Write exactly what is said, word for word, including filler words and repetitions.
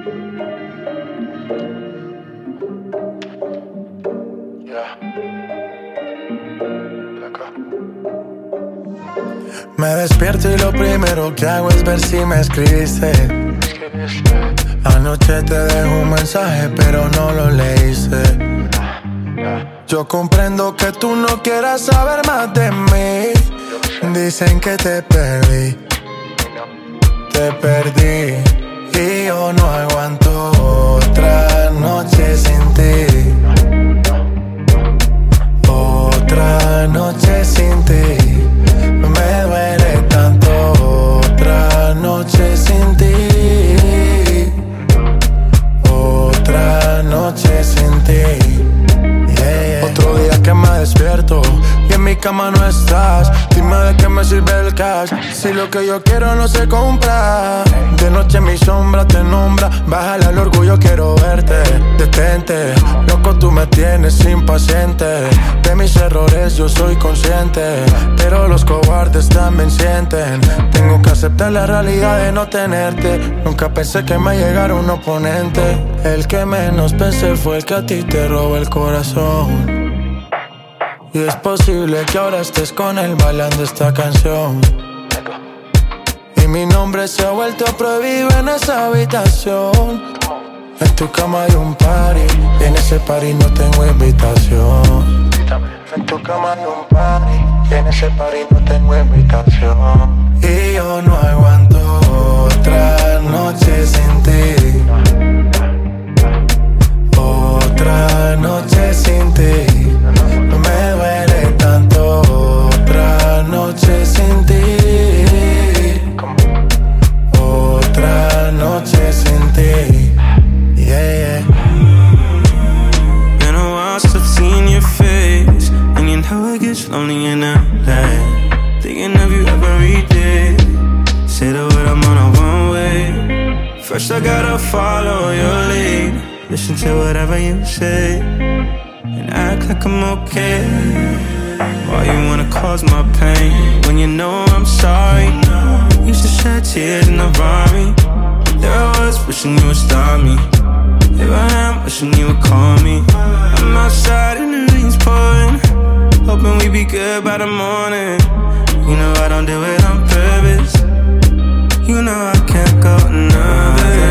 Me despierto y lo primero que hago es ver si me escribiste. Anoche te dejo un mensaje pero no lo leíste. Yo comprendo que tú no quieras saber más de mí. Dicen que te perdí, te perdí. Y yo no aguanto otra noche sin ti. Otra noche sin ti. Me duele tanto otra noche sin ti. Otra noche sin ti. Yeah, yeah. Otro día que me despierto y en mi cama no estás. Dime de qué me sirve el cash si lo que yo quiero no se compra. De noche mi sombra te nombra. Bájale al orgullo, quiero verte. Detente, loco, tú me tienes impaciente. De mis errores yo soy consciente, pero los cobardes también sienten. Tengo que aceptar la realidad de no tenerte. Nunca pensé que me llegara un oponente. El que menos pensé fue el que a ti te robó el corazón. Y es posible que ahora estés con él bailando esta canción. Y mi nombre se ha vuelto prohibido en esa habitación. En tu cama hay un party y en ese party no tengo invitación. En tu cama hay un party y en ese party no tengo invitación. Y yo no aguanto otra noche sin ti. Otra noche sin ti. No me duele tanto otra noche sin ti. Otra noche sin ti. Yeah, yeah. Been a while since I've seen your face, and you know it gets lonely in L A. Thinking of you every day. Say the word, I'm on a one way. First I gotta follow your lead. Listen to whatever you say and act like I'm okay. Why you wanna cause my pain when you know I'm sorry? Used to shed tears in the rhyme. There I was wishing you would stop me. Here I am wishing you would call me. I'm outside and the rain's pouring, hoping we be good by the morning. You know I don't do it on purpose. You know I can't go another day